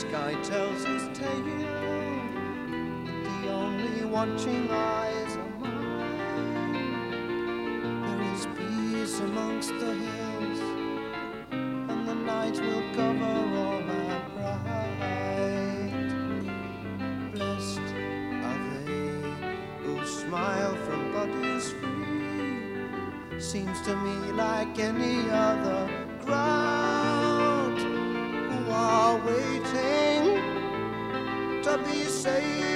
sky tells his tale, but the only watching eyes are mine. There is peace amongst the hills, and the night will cover all my pride. Blessed are they who smile from bodies free. Seems to me like any other crowd who are waiting to be saved.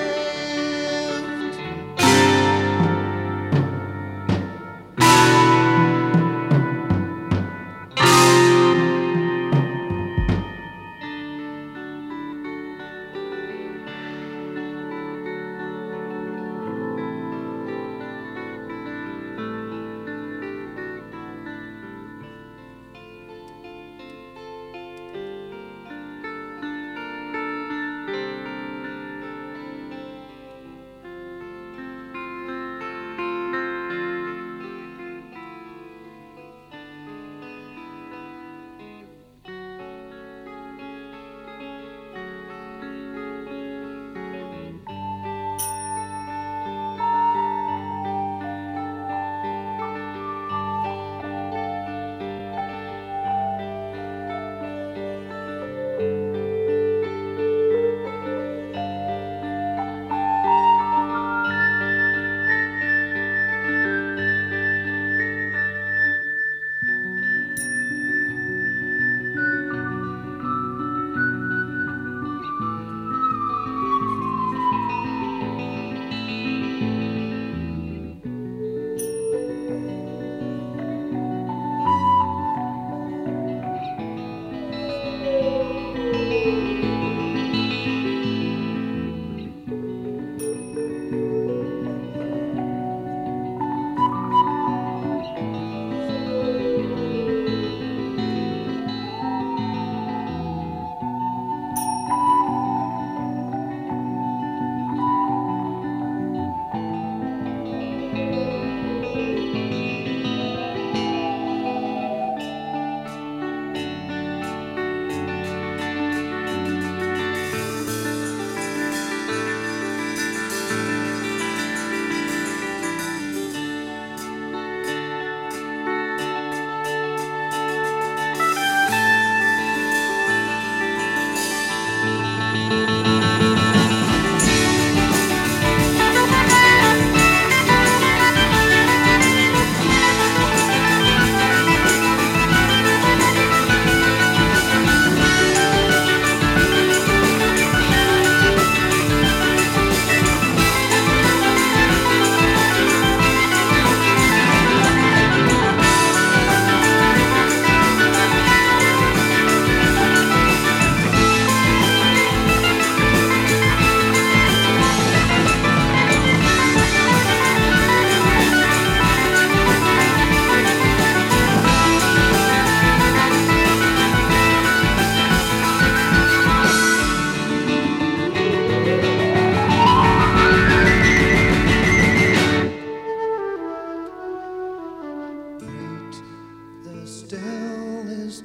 Still is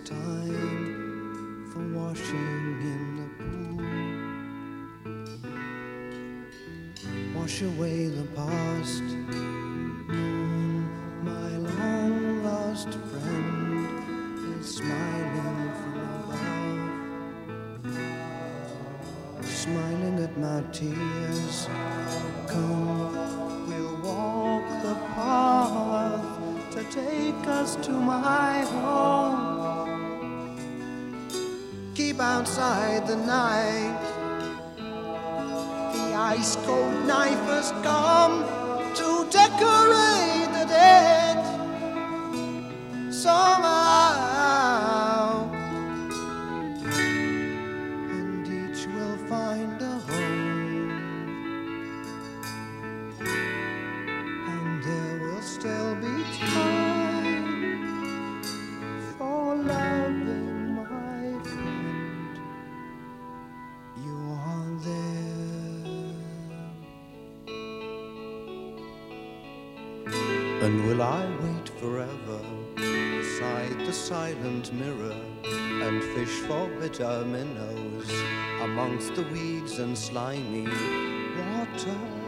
time for washing in the pool. Wash away the past. Moon, my long lost friend, is smiling from above, smiling at my tears. Come, we'll walk the path to take us to my home. Keep outside the night. The ice cold knife has come to decorate the dead. Somehow, and each will find a home, and there will still be time for loving, my friend. You are there. And will I wait forever beside the silent mirror and fish for bitter minnows amongst the weeds and slimy water?